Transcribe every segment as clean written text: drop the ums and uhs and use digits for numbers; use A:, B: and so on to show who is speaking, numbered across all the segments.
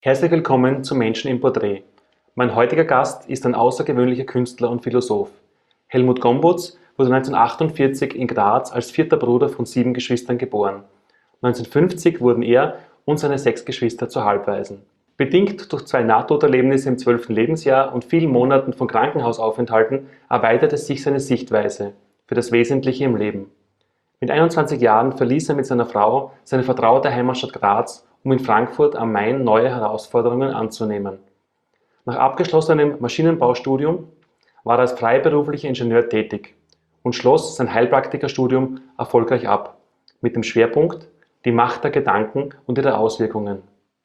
A: Herzlich willkommen zu Menschen im Porträt. Mein heutiger Gast ist ein außergewöhnlicher Künstler und Philosoph. Helmut Gombrowicz wurde 1948 in Graz als vierter Bruder von 7 Geschwistern geboren. 1950 wurden er und seine 6 Geschwister zu Halbwaisen. Bedingt durch 2 Nahtoderlebnisse im 12. Lebensjahr und vielen Monaten von Krankenhausaufenthalten erweiterte sich seine Sichtweise für das Wesentliche im Leben. Mit 21 Jahren verließ er mit seiner Frau seine vertraute Heimatstadt Graz, um in Frankfurt am Main neue Herausforderungen anzunehmen. Nach abgeschlossenem Maschinenbaustudium war er als freiberuflicher Ingenieur tätig und schloss sein Heilpraktikerstudium erfolgreich ab, mit dem Schwerpunkt die Macht der Gedanken und ihre Auswirkungen.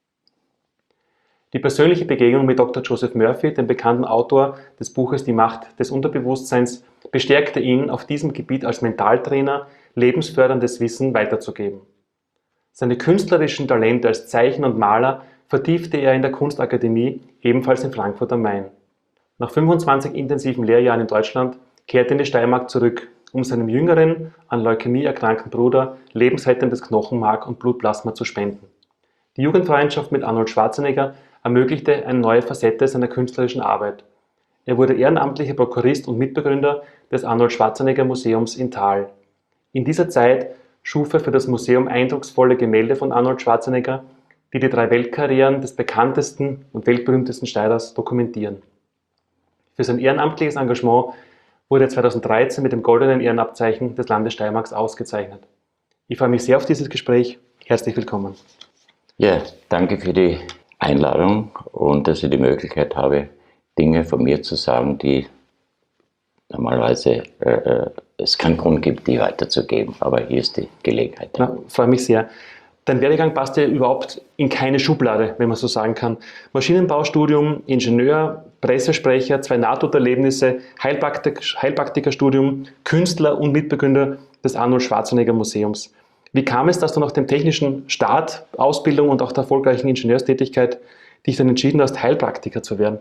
A: Die persönliche Begegnung mit Dr. Joseph Murphy, dem bekannten Autor des Buches Die Macht des Unterbewusstseins, bestärkte ihn, auf diesem Gebiet als Mentaltrainer lebensförderndes Wissen weiterzugeben. Seine künstlerischen Talente als Zeichner und Maler vertiefte er in der Kunstakademie, ebenfalls in Frankfurt am Main. Nach 25 intensiven Lehrjahren in Deutschland kehrte er in die Steiermark zurück, um seinem jüngeren, an Leukämie erkrankten Bruder lebensrettendes Knochenmark und Blutplasma zu spenden. Die Jugendfreundschaft mit Arnold Schwarzenegger ermöglichte eine neue Facette seiner künstlerischen Arbeit. Er wurde ehrenamtlicher Prokurist und Mitbegründer des Arnold Schwarzenegger Museums in Thal. In dieser Zeit schuf er für das Museum eindrucksvolle Gemälde von Arnold Schwarzenegger, die die 3 Weltkarrieren des bekanntesten und weltberühmtesten Steirers dokumentieren. Für sein ehrenamtliches Engagement wurde er 2013 mit dem Goldenen Ehrenabzeichen des Landes Steiermark ausgezeichnet. Ich freue mich sehr auf dieses Gespräch. Herzlich willkommen.
B: Ja, danke für die Einladung und dass ich die Möglichkeit habe, Dinge von mir zu sagen, die normalerweise es keinen Grund gibt, die weiterzugeben. Aber hier ist die Gelegenheit.
A: Na, freue mich sehr. Dein Werdegang passt ja überhaupt in keine Schublade, wenn man so sagen kann. Maschinenbaustudium, Ingenieur, Pressesprecher, 2 Nahtoderlebnisse, Heilpraktikerstudium, Künstler und Mitbegründer des Arnold Schwarzenegger Museums. Wie kam es, dass du nach dem technischen Start, Ausbildung und auch der erfolgreichen Ingenieurstätigkeit dich dann entschieden hast, Heilpraktiker zu werden?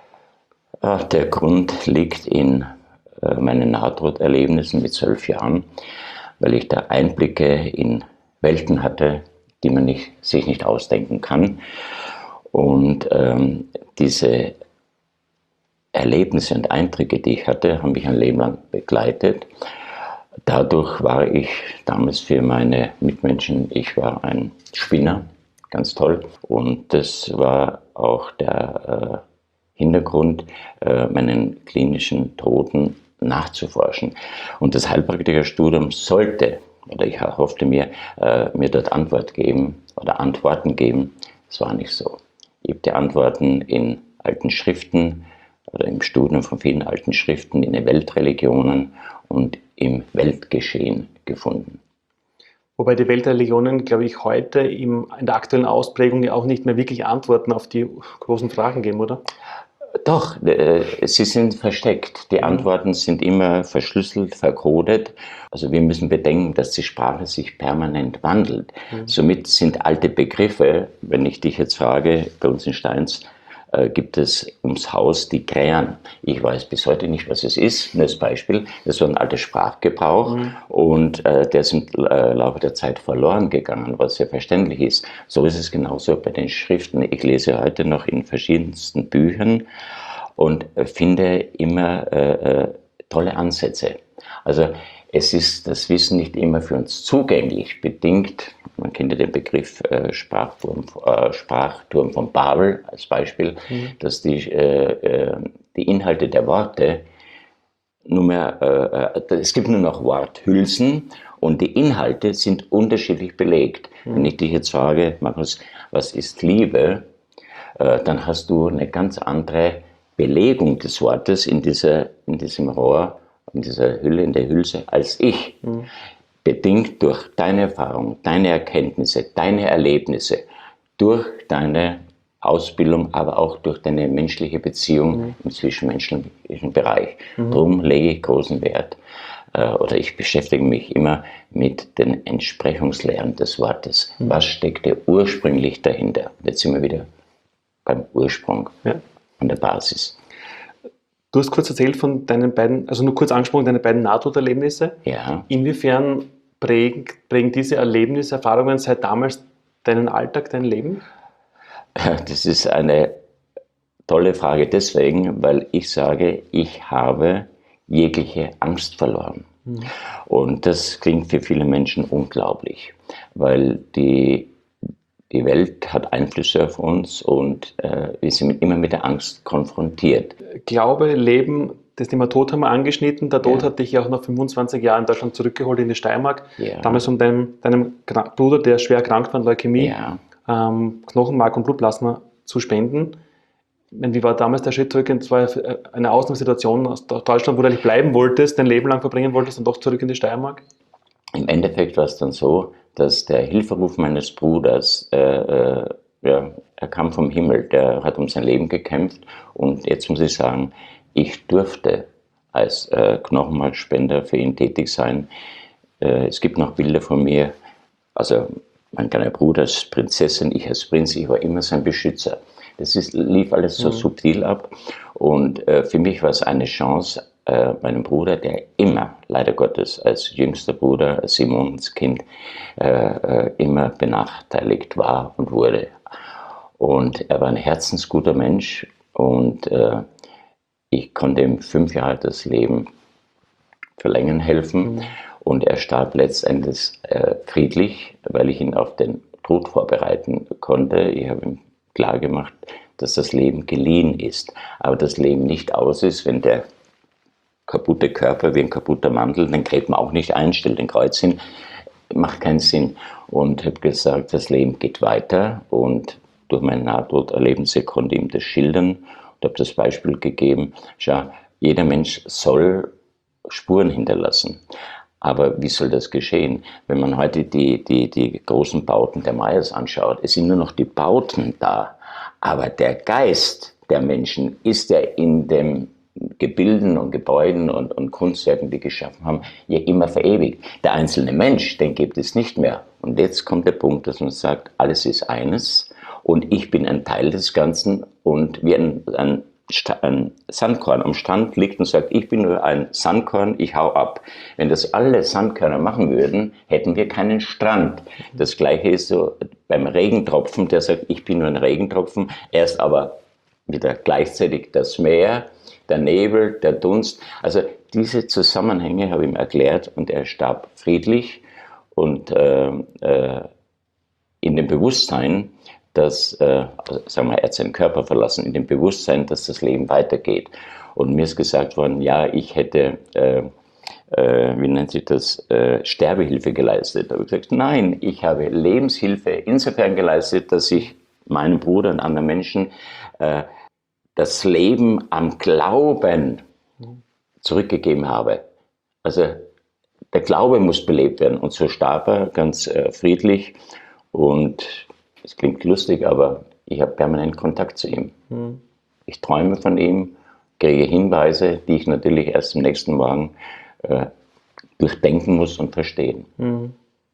B: Der Grund liegt in meinen Nahtoderlebnissen mit 12 Jahren, weil ich da Einblicke in Welten hatte, die man sich nicht ausdenken kann. Und diese Erlebnisse und Eindrücke, die ich hatte, haben mich ein Leben lang begleitet. Dadurch war ich damals für meine Mitmenschen, ich war ein Spinner, ganz toll. Und das war auch der Hintergrund, meinen klinischen Toten nachzuforschen. Und das Heilpraktikerstudium sollte, oder ich hoffte mir dort Antworten geben. Das war nicht so. Ich habe die Antworten in alten Schriften oder im Studium von vielen alten Schriften in den Weltreligionen und im Weltgeschehen gefunden.
A: Wobei die Weltreligionen, glaube ich, heute in der aktuellen Ausprägung ja auch nicht mehr wirklich Antworten auf die großen Fragen geben, oder?
B: Doch, sie sind versteckt. Die Antworten sind immer verschlüsselt, verkodet. Also wir müssen bedenken, dass die Sprache sich permanent wandelt. Somit sind alte Begriffe, wenn ich dich jetzt frage, bei uns in Steins gibt es ums Haus die Krähen. Ich weiß bis heute nicht, was es ist. Nur als Beispiel, das war ein alter Sprachgebrauch und der ist im Laufe der Zeit verloren gegangen, was sehr verständlich ist. So ist es genauso bei den Schriften. Ich lese heute noch in verschiedensten Büchern und finde immer tolle Ansätze. Also es ist das Wissen nicht immer für uns zugänglich, bedingt. Man kennt ja den Begriff Sprachturm von Babel als Beispiel, dass die Inhalte der Worte es gibt nur noch Worthülsen und die Inhalte sind unterschiedlich belegt. Wenn ich dich jetzt frage, Markus, was ist Liebe, dann hast du eine ganz andere Belegung des Wortes in diesem Rohr, in dieser Hülle, in der Hülse, als ich. Bedingt durch deine Erfahrung, deine Erkenntnisse, deine Erlebnisse, durch deine Ausbildung, aber auch durch deine menschliche Beziehung im zwischenmenschlichen Bereich. Darum lege ich großen Wert, oder ich beschäftige mich immer mit den Entsprechungslehren des Wortes. Was steckte ursprünglich dahinter? Jetzt sind wir wieder beim Ursprung, an der Basis.
A: Du hast kurz erzählt von deinen beiden, also nur kurz angesprochen, deine beiden Nahtoderlebnisse.
B: Ja.
A: Inwiefern prägen diese Erlebnisse, Erfahrungen seit damals deinen Alltag, dein Leben?
B: Das ist eine tolle Frage deswegen, weil ich sage, ich habe jegliche Angst verloren. Und das klingt für viele Menschen unglaublich, weil die Welt hat Einflüsse auf uns und wir sind immer mit der Angst konfrontiert.
A: Glaube, Leben, das Thema Tod haben wir angeschnitten. Der Tod
B: Ja.
A: hat dich ja auch nach 25 Jahren in Deutschland zurückgeholt in die Steiermark.
B: Ja.
A: Damals um deinem Bruder, der schwer erkrankt war an Leukämie,
B: Ja.
A: Knochenmark und Blutplasma zu spenden. Wie war damals der Schritt zurück? Es war eine Ausnahmesituation aus Deutschland, wo du eigentlich bleiben wolltest, dein Leben lang verbringen wolltest und doch zurück in die Steiermark?
B: Im Endeffekt war es dann so, dass der Hilferuf meines Bruders, er kam vom Himmel, der hat um sein Leben gekämpft und jetzt muss ich sagen, ich durfte als Knochenmarkspender für ihn tätig sein. Es gibt noch Bilder von mir, also mein kleiner Bruder als Prinzessin, ich als Prinz, ich war immer sein Beschützer. Lief alles so subtil ab und für mich war es eine Chance, meinem Bruder, der immer, leider Gottes, als jüngster Bruder, als Simonenskind, immer benachteiligt war und wurde. Und er war ein herzensguter Mensch und ich konnte ihm 5 Jahre das Leben verlängern helfen. Und er starb letztendlich friedlich, weil ich ihn auf den Tod vorbereiten konnte. Ich habe ihm klargemacht, dass das Leben geliehen ist, aber das Leben nicht aus ist, wenn der kaputte Körper wie ein kaputter Mantel, den gräbt man auch nicht ein, stellt den Kreuz hin, macht keinen Sinn. Und habe gesagt, das Leben geht weiter und durch mein Nahtoderlebnisse konnte ihm das schildern und habe das Beispiel gegeben, schau, jeder Mensch soll Spuren hinterlassen. Aber wie soll das geschehen? Wenn man heute die großen Bauten der Mayas anschaut, es sind nur noch die Bauten da, aber der Geist der Menschen ist ja in den Gebilden und Gebäuden und Kunstwerken, die geschaffen haben, ja immer verewigt. Der einzelne Mensch, den gibt es nicht mehr. Und jetzt kommt der Punkt, dass man sagt, alles ist eines und ich bin ein Teil des Ganzen und wie ein Sandkorn am Strand liegt und sagt, ich bin nur ein Sandkorn, ich hau ab. Wenn das alle Sandkörner machen würden, hätten wir keinen Strand. Das Gleiche ist so beim Regentropfen, der sagt, ich bin nur ein Regentropfen, er ist aber wieder gleichzeitig das Meer, der Nebel, der Dunst. Also diese Zusammenhänge habe ich ihm erklärt und er starb friedlich und in dem Bewusstsein, dass, sagen wir, er hat seinen Körper verlassen, in dem Bewusstsein, dass das Leben weitergeht. Und mir ist gesagt worden, ja, ich hätte, wie nennt sich das, Sterbehilfe geleistet. Da habe ich gesagt, nein, ich habe Lebenshilfe insofern geleistet, dass ich meinem Bruder und anderen Menschen das Leben am Glauben zurückgegeben habe. Also der Glaube muss belebt werden und so starb er ganz friedlich und es klingt lustig, aber ich habe permanent Kontakt zu ihm. Ich träume von ihm, kriege Hinweise, die ich natürlich erst am nächsten Morgen durchdenken muss und verstehen.
A: Du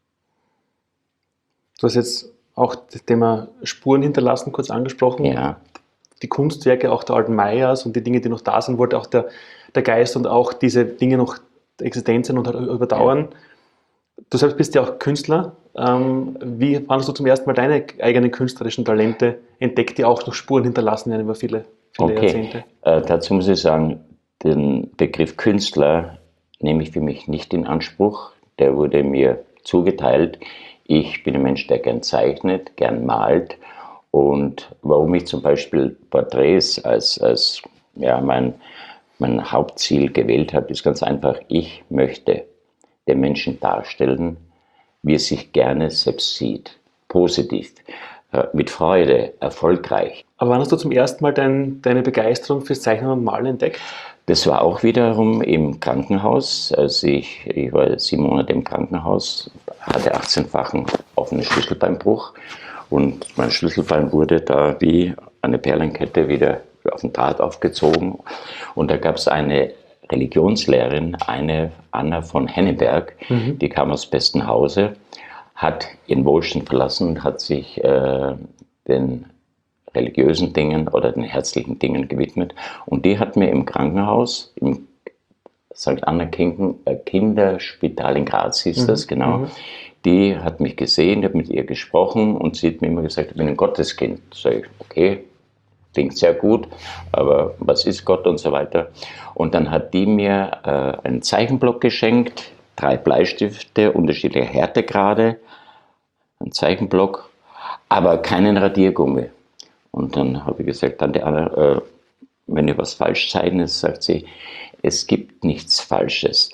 A: hast jetzt auch das Thema Spuren hinterlassen kurz angesprochen.
B: Ja.
A: Die Kunstwerke auch der alten Mayas und die Dinge, die noch da sind, wollte auch der Geist und auch diese Dinge noch existent sind und halt überdauern. Ja. Du selbst bist ja auch Künstler. Wie hast du zum ersten Mal deine eigenen künstlerischen Talente entdeckt, die auch noch Spuren hinterlassen werden über viele Jahrzehnte?
B: Dazu muss ich sagen, den Begriff Künstler nehme ich für mich nicht in Anspruch. Der wurde mir zugeteilt. Ich bin ein Mensch, der gern zeichnet, gern malt. Und warum ich zum Beispiel Porträts als mein Hauptziel gewählt habe, ist ganz einfach, ich möchte den Menschen darstellen, wie er sich gerne selbst sieht. Positiv, mit Freude, erfolgreich.
A: Aber wann hast du zum ersten Mal deine Begeisterung fürs Zeichnen und Malen entdeckt?
B: Das war auch wiederum im Krankenhaus. Also ich war 7 Monate im Krankenhaus, hatte 18-fachen offenen Schlüsselbeinbruch. Und mein Schlüsselbein wurde da wie eine Perlenkette wieder auf den Draht aufgezogen. Und da gab es eine Religionslehrerin, eine Anna von Henneberg, die kam aus Bestenhause, hat ihren Wohlstand verlassen und hat sich den religiösen Dingen oder den herzlichen Dingen gewidmet. Und die hat mir im Krankenhaus, im St. Anna Kinderspital in Graz hieß das, genau, Die hat mich gesehen, ich habe mit ihr gesprochen und sie hat mir immer gesagt, ich bin ein Gotteskind. Sag ich, okay, klingt sehr gut, aber was ist Gott und so weiter. Und dann hat die mir einen Zeichenblock geschenkt, 3 Bleistifte, unterschiedliche Härtegrade, einen Zeichenblock, aber keinen Radiergummi. Und dann habe ich gesagt, Tante Anna, wenn ihr was falsch zeichnet, sagt sie, es gibt nichts Falsches.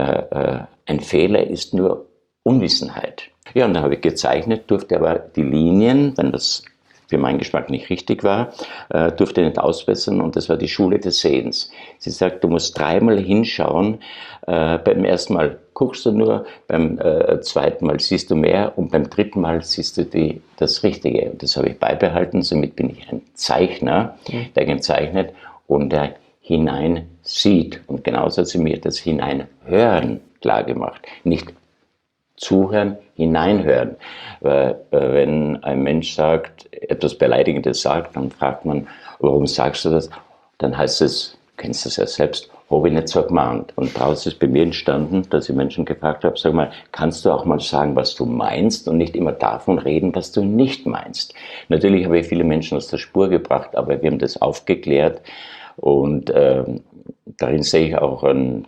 B: Ein Fehler ist nur Unwissenheit. Ja, und dann habe ich gezeichnet, durfte aber die Linien, wenn das für meinen Geschmack nicht richtig war, durfte nicht ausbessern und das war die Schule des Sehens. Sie sagt, du musst 3-mal hinschauen, beim ersten Mal guckst du nur, beim zweiten Mal siehst du mehr und beim 3. Mal siehst du das Richtige. Und das habe ich beibehalten, somit bin ich ein Zeichner, der gezeichnet und der hineinsieht. Und genauso hat sie mir das Hineinhören klar gemacht. Nicht zuhören, hineinhören. Weil, wenn ein Mensch sagt, etwas Beleidigendes sagt, dann fragt man, warum sagst du das? Dann heißt es, kennst du es ja selbst, habe ich nicht so gemeint. Und daraus ist bei mir entstanden, dass ich Menschen gefragt habe, sag mal, kannst du auch mal sagen, was du meinst und nicht immer davon reden, was du nicht meinst. Natürlich habe ich viele Menschen aus der Spur gebracht, aber wir haben das aufgeklärt und darin sehe ich auch ein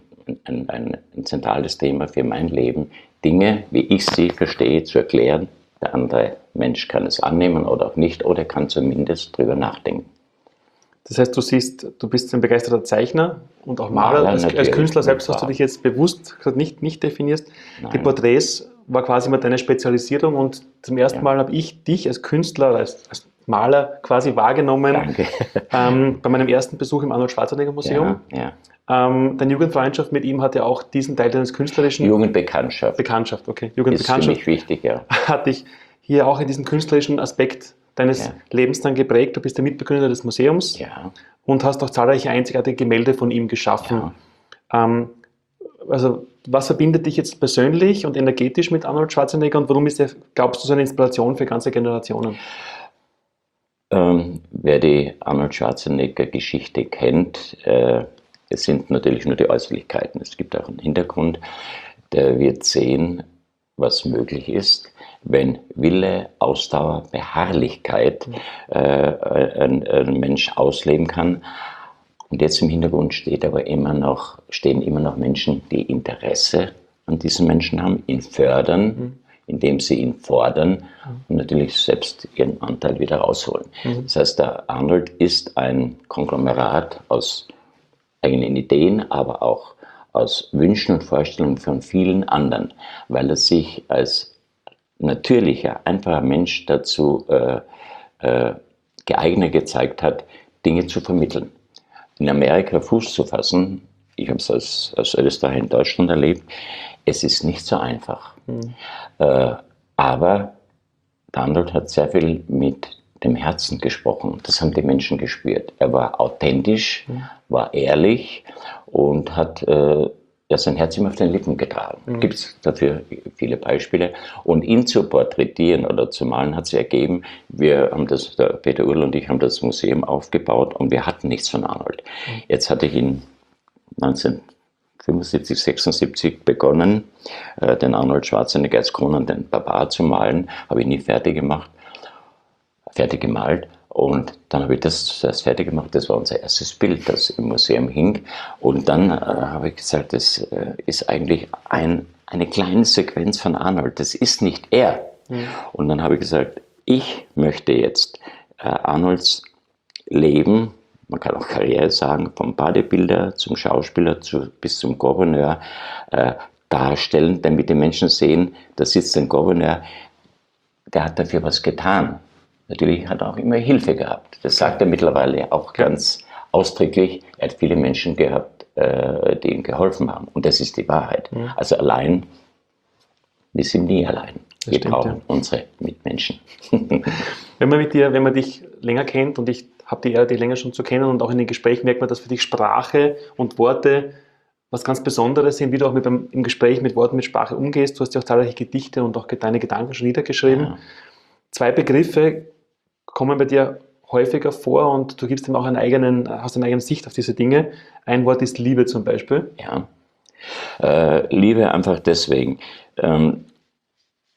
B: zentrales Thema für mein Leben, Dinge, wie ich sie verstehe, zu erklären. Der andere Mensch kann es annehmen oder auch nicht, oder kann zumindest drüber nachdenken.
A: Das heißt, du bist ein begeisterter Zeichner und auch Maler. Als Künstler selbst hast du dich jetzt bewusst nicht definierst. Nein. Die Porträts war quasi mal deine Spezialisierung und zum ersten Mal habe ich dich als Künstler, als Maler quasi wahrgenommen.
B: Danke.
A: Bei meinem ersten Besuch im Arnold Schwarzenegger Museum.
B: Ja.
A: Deine Jugendfreundschaft mit ihm hat ja auch diesen Teil deines künstlerischen...
B: Jugendbekanntschaft.
A: Okay.
B: Jugendbekanntschaft. Ist für mich wichtig, ja.
A: Hat dich hier auch in diesem künstlerischen Aspekt deines Lebens dann geprägt. Du bist der Mitbegründer des Museums und hast auch zahlreiche einzigartige Gemälde von ihm geschaffen. Ja. Also was verbindet dich jetzt persönlich und energetisch mit Arnold Schwarzenegger und warum ist er, glaubst du, so eine Inspiration für ganze Generationen?
B: Wer die Arnold Schwarzenegger-Geschichte kennt, es sind natürlich nur die Äußerlichkeiten. Es gibt auch einen Hintergrund, der wird sehen, was möglich ist, wenn Wille, Ausdauer, Beharrlichkeit ein Mensch ausleben kann. Und jetzt im Hintergrund stehen immer noch Menschen, die Interesse an diesen Menschen haben, ihn fördern, indem sie ihn fordern und natürlich selbst ihren Anteil wieder rausholen. Das heißt, der Arnold ist ein Konglomerat aus eigenen Ideen, aber auch aus Wünschen und Vorstellungen von vielen anderen, weil er sich als natürlicher, einfacher Mensch dazu geeignet gezeigt hat, Dinge zu vermitteln. In Amerika Fuß zu fassen, ich habe es als Österreicher in Deutschland erlebt, es ist nicht so einfach. Aber der Arnold hat sehr viel mit dem Herzen gesprochen. Das haben die Menschen gespürt. Er war authentisch, war ehrlich und hat sein Herz immer auf den Lippen getragen. Gibt es dafür viele Beispiele. Und ihn zu porträtieren oder zu malen hat sich ergeben, der Peter Url und ich haben das Museum aufgebaut und wir hatten nichts von Arnold. Jetzt hatte ich ihn 1975, 76 begonnen, den Arnold Schwarzenegger als kronenden Barbar zu malen, habe ich nie fertig gemalt. Und dann habe ich das fertig gemacht, das war unser erstes Bild, das im Museum hing. Und dann habe ich gesagt, das ist eigentlich eine kleine Sequenz von Arnold, das ist nicht er. Und dann habe ich gesagt, ich möchte jetzt Arnolds Leben, man kann auch Karriere sagen, vom Bodybuilder zum Schauspieler bis zum Gouverneur darstellen, damit die Menschen sehen, da sitzt ein Gouverneur, der hat dafür was getan. Natürlich hat er auch immer Hilfe gehabt. Das sagt er mittlerweile auch ganz ausdrücklich. Er hat viele Menschen gehabt, die ihm geholfen haben. Und das ist die Wahrheit. Also allein, wir sind nie allein. Wir brauchen unsere Mitmenschen.
A: Wenn man dich länger kennt, und ich habe die Ehre, dich länger schon zu kennen, und auch in den Gesprächen merkt man, dass für dich Sprache und Worte was ganz Besonderes sind, wie du auch im Gespräch mit Worten, mit Sprache umgehst. Du hast ja auch zahlreiche Gedichte und auch deine Gedanken schon niedergeschrieben. Ja. 2 Begriffe kommen bei dir häufiger vor und du gibst ihm auch hast eine eigene Sicht auf diese Dinge. Ein Wort ist Liebe zum Beispiel.
B: Ja, Liebe einfach deswegen.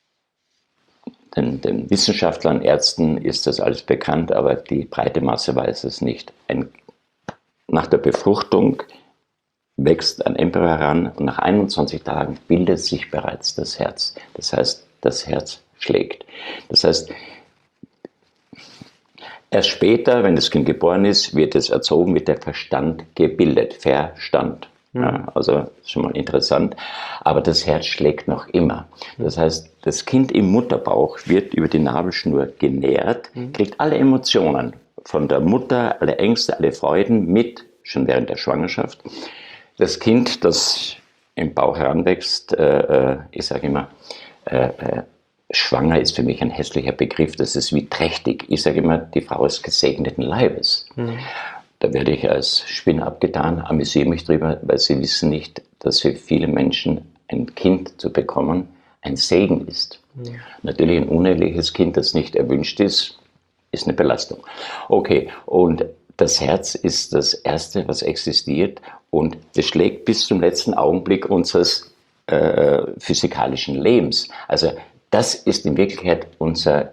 B: den Wissenschaftlern, Ärzten ist das alles bekannt, aber die breite Masse weiß es nicht. Nach der Befruchtung wächst ein Embryo heran und nach 21 Tagen bildet sich bereits das Herz. Das heißt, das Herz schlägt. Das heißt, erst später, wenn das Kind geboren ist, wird es erzogen, wird der Verstand gebildet. Verstand. Ja, also schon mal interessant. Aber das Herz schlägt noch immer. Das heißt, das Kind im Mutterbauch wird über die Nabelschnur genährt, kriegt alle Emotionen von der Mutter, alle Ängste, alle Freuden mit, schon während der Schwangerschaft. Das Kind, das im Bauch heranwächst, ich sage immer, schwanger ist für mich ein hässlicher Begriff, das ist wie trächtig. Ich sage immer, die Frau ist gesegneten Leibes. Da werde ich als Spinner abgetan, amüsiere mich drüber, weil sie wissen nicht, dass für viele Menschen ein Kind zu bekommen ein Segen ist. Natürlich ein uneheliches Kind, das nicht erwünscht ist eine Belastung. Okay, und das Herz ist das Erste, was existiert und das schlägt bis zum letzten Augenblick unseres physikalischen Lebens. Also das ist in Wirklichkeit unser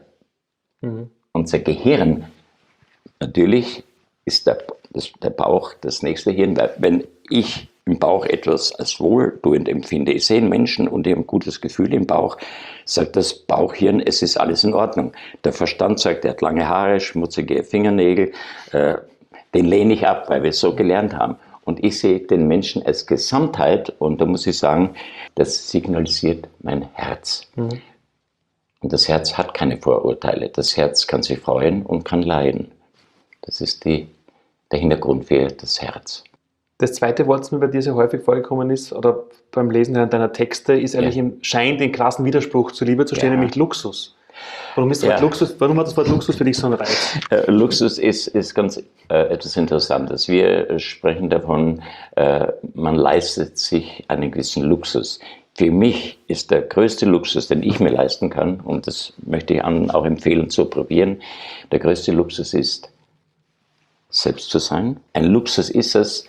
B: Gehirn. Natürlich ist der Bauch das nächste Hirn, weil wenn ich im Bauch etwas als wohltuend empfinde, ich sehe einen Menschen und ich habe ein gutes Gefühl im Bauch, sagt das Bauchhirn, es ist alles in Ordnung. Der Verstand sagt, er hat lange Haare, schmutzige Fingernägel, den lehne ich ab, weil wir es so gelernt haben. Und ich sehe den Menschen als Gesamtheit und da muss ich sagen, das signalisiert mein Herz. Und das Herz hat keine Vorurteile. Das Herz kann sich freuen und kann leiden. Das ist der Hintergrund für das Herz.
A: Das zweite Wort, das mir bei dir sehr häufig vorgekommen ist, oder beim Lesen deiner Texte, ist eigentlich scheint den krassen Widerspruch zur Liebe zu stehen, nämlich Luxus. Warum hat das Wort Luxus für dich so einen Reiz?
B: Luxus ist ganz etwas Interessantes. Wir sprechen davon, man leistet sich einen gewissen Luxus. Für mich ist der größte Luxus, den ich mir leisten kann, und das möchte ich anderen auch empfehlen zu probieren, der größte Luxus ist, selbst zu sein. Ein Luxus ist es,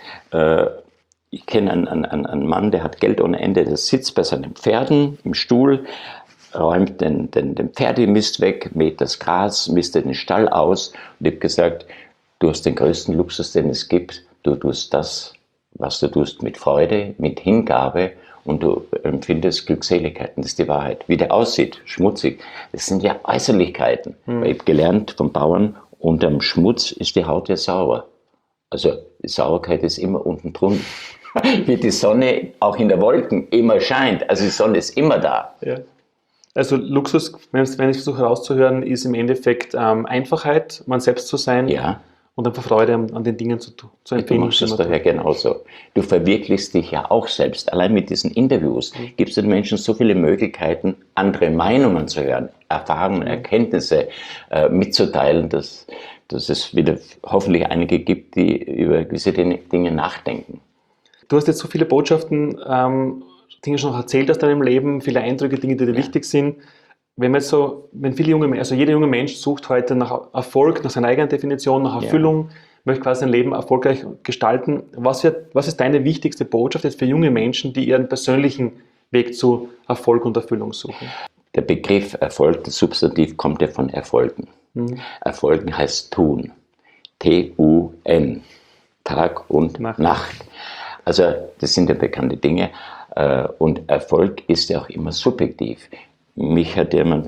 B: ich kenne einen Mann, der hat Geld ohne Ende, der sitzt bei seinen Pferden im Stuhl, räumt den Pferdemist weg, mäht das Gras, mistet den Stall aus und ich habe gesagt, du hast den größten Luxus, den es gibt. Du tust das, was du tust, mit Freude, mit Hingabe und du empfindest Glückseligkeit. Und das ist die Wahrheit. Wie der aussieht, schmutzig, das sind ja Äußerlichkeiten. Weil ich habe gelernt vom Bauern, unterm Schmutz ist die Haut ja sauer. Also die Sauerkeit ist immer unten drunter. Wie die Sonne auch in der Wolken immer scheint. Also die Sonne ist immer da.
A: Ja. Also Luxus, wenn ich versuche herauszuhören, ist im Endeffekt Einfachheit, man selbst zu sein und einfach Freude an den Dingen zu empfinden.
B: Du machst das daher genauso. Du verwirklichst dich ja auch selbst. Allein mit diesen Interviews gibst du den Menschen so viele Möglichkeiten, andere Meinungen zu hören, Erfahrungen, Erkenntnisse mitzuteilen, dass es wieder hoffentlich einige gibt, die über gewisse Dinge nachdenken.
A: Du hast jetzt so viele Botschaften, Dinge schon noch erzählt aus deinem Leben, viele Eindrücke, Dinge, die dir wichtig sind. Wenn jeder junge Mensch sucht heute nach Erfolg, nach seiner eigenen Definition, nach Erfüllung, möchte quasi sein Leben erfolgreich gestalten. Was ist deine wichtigste Botschaft jetzt für junge Menschen, die ihren persönlichen Weg zu Erfolg und Erfüllung suchen?
B: Der Begriff Erfolg, das Substantiv, kommt ja von Erfolgen. Erfolgen heißt tun. T-U-N. Tag und Nacht. Also das sind ja bekannte Dinge. Und Erfolg ist ja auch immer subjektiv. Mich wollte jemand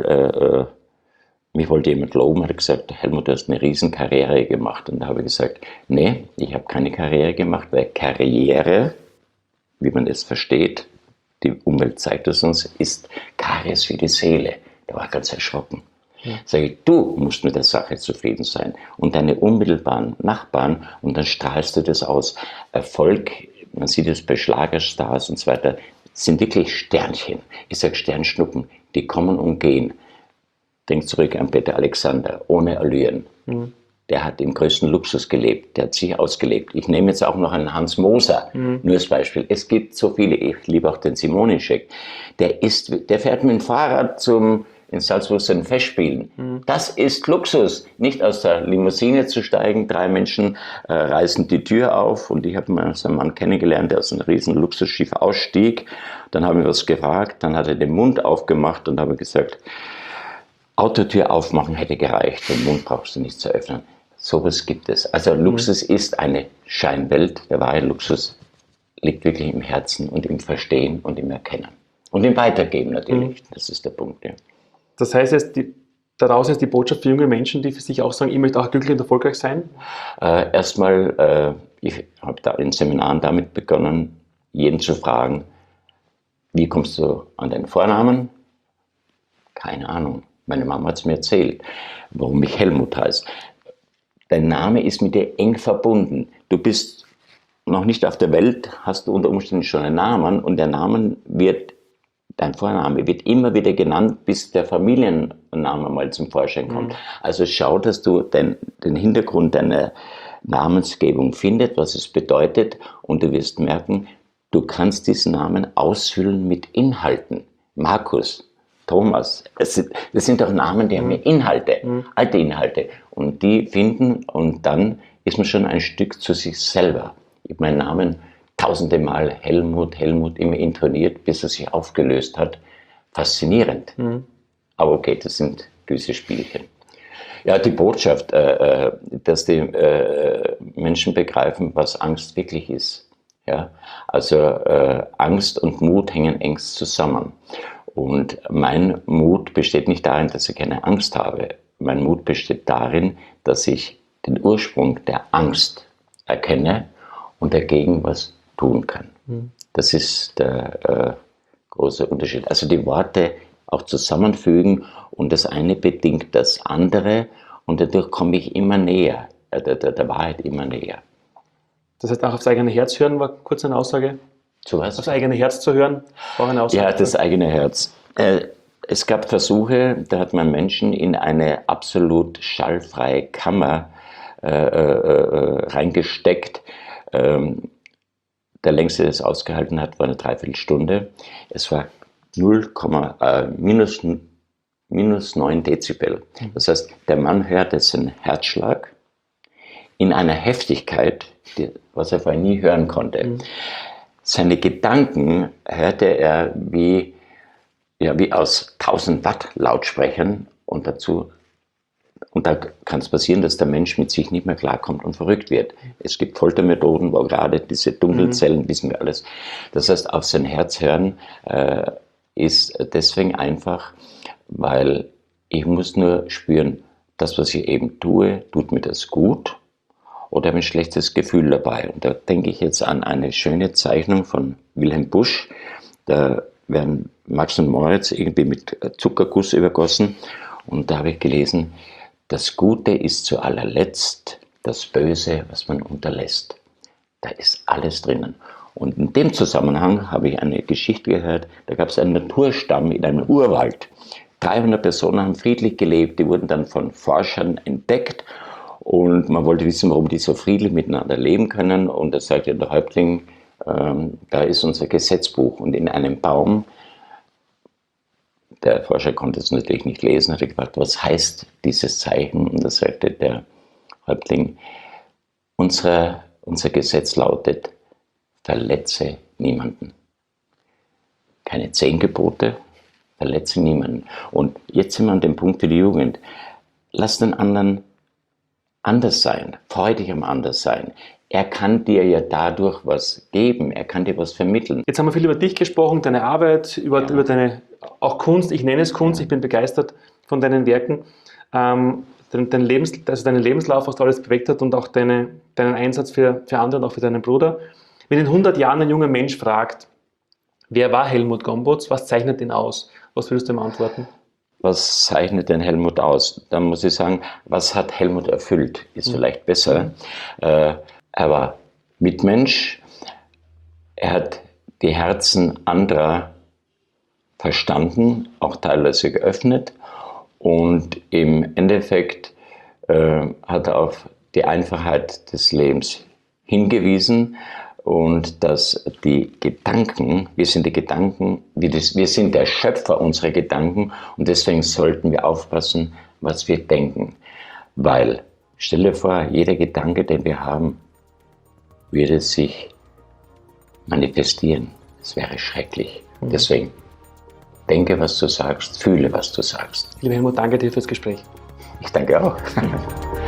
B: loben, hat gesagt, Helmut, du hast eine Riesenkarriere gemacht. Und da habe ich gesagt, nee, ich habe keine Karriere gemacht, weil Karriere, wie man es versteht, die Umwelt zeigt es uns, ist Karies für die Seele. Da war ich ganz erschrocken. Sage ich, du musst mit der Sache zufrieden sein und deine unmittelbaren Nachbarn und dann strahlst du das aus. Erfolg, man sieht es bei Schlagerstars und so weiter, sind wirklich Sternchen. Ich sage Sternschnuppen, die kommen und gehen. Denk zurück an Peter Alexander, ohne Allüren. Der hat im größten Luxus gelebt, der hat sich ausgelebt. Ich nehme jetzt auch noch einen Hans Moser, nur als Beispiel. Es gibt so viele, ich liebe auch den Simonischek. Der fährt mit dem Fahrrad in Salzburg zu den Festspielen. Das ist Luxus, nicht aus der Limousine zu steigen. 3 Menschen reißen die Tür auf und ich habe mal so einen Mann kennengelernt, der aus einem riesen Luxusschiff ausstieg. Dann haben wir was gefragt, dann hat er den Mund aufgemacht und habe gesagt, Autotür aufmachen hätte gereicht, den Mund brauchst du nicht zu öffnen. Sowas gibt es. Also Luxus ist eine Scheinwelt. Der wahre Luxus liegt wirklich im Herzen und im Verstehen und im Erkennen. Und im Weitergeben natürlich. Das ist der Punkt. Ja.
A: Das heißt jetzt, daraus ist die Botschaft für junge Menschen, die für sich auch sagen, ich möchte auch glücklich und erfolgreich sein?
B: Ich habe da in Seminaren damit begonnen, jeden zu fragen, wie kommst du an deinen Vornamen? Keine Ahnung. Meine Mama hat es mir erzählt, warum ich Helmut heiße. Dein Name ist mit dir eng verbunden. Du bist noch nicht auf der Welt, hast du unter Umständen schon einen Namen und dein Vorname wird immer wieder genannt, bis der Familienname mal zum Vorschein kommt. Also schau, dass du den Hintergrund deiner Namensgebung findest, was es bedeutet, und du wirst merken, du kannst diesen Namen ausfüllen mit Inhalten. Markus, Thomas, das sind doch Namen, die haben ja Inhalte, alte Inhalte. Und die finden, und dann ist man schon ein Stück zu sich selber. Ich habe meinen Namen tausende Mal Helmut immer intoniert, bis er sich aufgelöst hat. Faszinierend. Aber okay, das sind gewisse Spielchen. Ja, die Botschaft, dass die Menschen begreifen, was Angst wirklich ist. Ja? Also Angst und Mut hängen eng zusammen. Und mein Mut besteht nicht darin, dass ich keine Angst habe. Mein Mut besteht darin, dass ich den Ursprung der Angst erkenne und dagegen was tun kann. Das ist der große Unterschied. Also die Worte auch zusammenfügen und das eine bedingt das andere und dadurch komme ich immer näher, der Wahrheit immer näher.
A: Das heißt, auch aufs eigene Herz hören war kurz eine Aussage.
B: Zu was?
A: Aufs eigene Herz zu hören war eine Aussage.
B: Ja, das eigene Herz. Es gab Versuche, da hat man Menschen in eine absolut schallfreie Kammer reingesteckt. Der längste, der es ausgehalten hat, war eine Dreiviertelstunde. Es war minus 9 Dezibel. Das heißt, der Mann hörte seinen Herzschlag in einer Heftigkeit, was er vorher nie hören konnte. Seine Gedanken hörte er wie aus 1000 Watt Lautsprechern und da kann es passieren, dass der Mensch mit sich nicht mehr klarkommt und verrückt wird. Es gibt Foltermethoden, wo gerade diese Dunkelzellen, wissen wir alles. Das heißt, auf sein Herz hören ist deswegen einfach, weil ich muss nur spüren, das, was ich eben tue, tut mir das gut oder habe ein schlechtes Gefühl dabei. Und da denke ich jetzt an eine schöne Zeichnung von Wilhelm Busch. Da werden Max und Moritz irgendwie mit Zuckerguss übergossen und da habe ich gelesen, das Gute ist zu allerletzt das Böse, was man unterlässt. Da ist alles drinnen. Und in dem Zusammenhang habe ich eine Geschichte gehört, da gab es einen Naturstamm in einem Urwald. 300 Personen haben friedlich gelebt, die wurden dann von Forschern entdeckt und man wollte wissen, warum die so friedlich miteinander leben können. Und da sagte der Häuptling, da ist unser Gesetzbuch. Und in einem Baum, der Forscher konnte es natürlich nicht lesen, hat er gefragt, was heißt dieses Zeichen? Und da sagte der Häuptling, unser Gesetz lautet, verletze niemanden. Keine 10 Gebote, verletze niemanden. Und jetzt sind wir an dem Punkt für die Jugend. Lass den anderen anders sein, freu dich am Anderssein. Er kann dir ja dadurch was geben, er kann dir was vermitteln.
A: Jetzt haben wir viel über dich gesprochen, deine Arbeit, über deine auch Kunst. Ich nenne es Kunst, ich bin begeistert von deinen Werken. Deinen Lebenslauf, was da alles bewegt hat und auch deinen Einsatz für andere und auch für deinen Bruder. Wenn in 100 Jahren ein junger Mensch fragt, wer war Helmut Gomboz, was zeichnet ihn aus? Was würdest du ihm antworten?
B: Was zeichnet den Helmut aus? Da muss ich sagen, was hat Helmut erfüllt? Ist vielleicht besser. Er war Mitmensch, er hat die Herzen anderer verstanden, auch teilweise geöffnet und im Endeffekt hat er auf die Einfachheit des Lebens hingewiesen und dass die Gedanken, wir sind der Schöpfer unserer Gedanken und deswegen sollten wir aufpassen, was wir denken. Weil, stell dir vor, jeder Gedanke, den wir haben, würde sich manifestieren. Das wäre schrecklich. Deswegen denke, was du sagst, fühle, was du sagst.
A: Lieber Helmut, danke dir fürs Gespräch.
B: Ich danke auch.